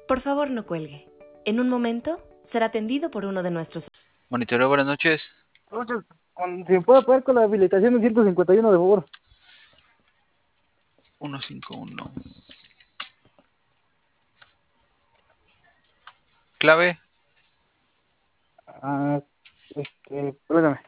Por favor, no cuelgue. En un momento será atendido por uno de nuestros... Monitoreo, buenas noches. Entonces, si me puede apoyar con la habilitación del 151, de favor. 151. Clave. Ah, perdóname.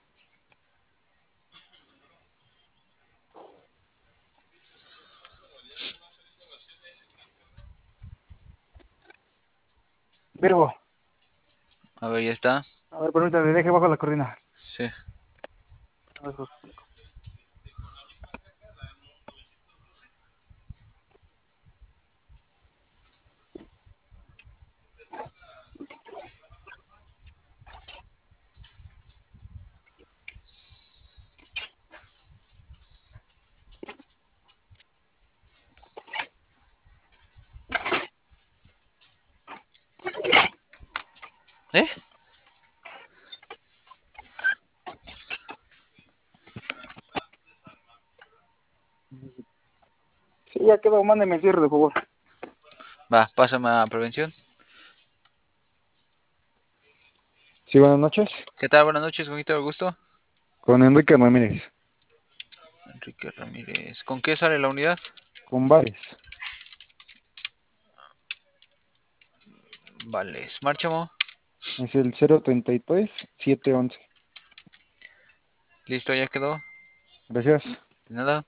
Virgo, A ver, ya está. a ver, permítame, deje bajo la cortina. Sí. A ver, pues, ¿Eh? sí, ya quedó, mándeme el cierre, de favor. Va, pásame a prevención. Sí, buenas noches. ¿Qué tal? Buenas noches, con quién tengo el gusto. Con Enrique Ramírez, Enrique Ramírez. ¿Con qué sale la unidad? con Bares. Vale, Marchamo. Es el 033-711. Listo, ya quedó. Gracias. De nada.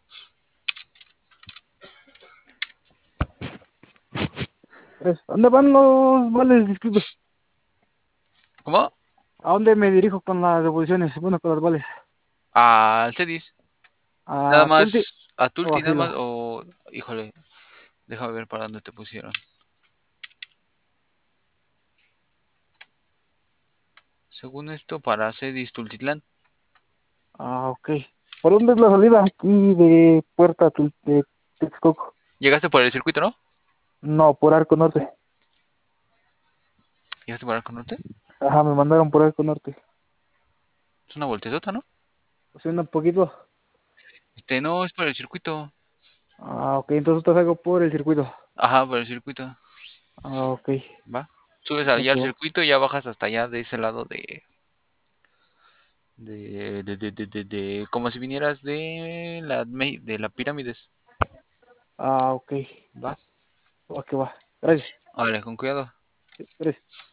¿Dónde van los vales? Disculpe. ¿Cómo? ¿A dónde me dirijo con las devoluciones? Bueno, con los vales. Al Cedis. Nada ¿A Tulti más. A o Tulti, a nada más. Filo? O. Híjole. Déjame ver para dónde te pusieron. Según esto, para Cedis Tultitlán. Ah, ok. ¿Por dónde es la salida aquí de de Texcoco? Llegaste por el circuito, ¿no? No, por Arco Norte. Llegaste por Arco Norte. Ajá, me mandaron por Arco Norte. Es una voltezota, ¿no? O sea, un poquito. No, es por el circuito. Ah, ok, entonces te salgo por el circuito. Ajá, por el circuito. Ah, ok. Va. Subes Va allá que al va. circuito y ya bajas hasta allá de ese lado como si vinieras de la pirámides. Ah, ok. Va. Va que va. Gracias. Vale, con cuidado. Sí, gracias.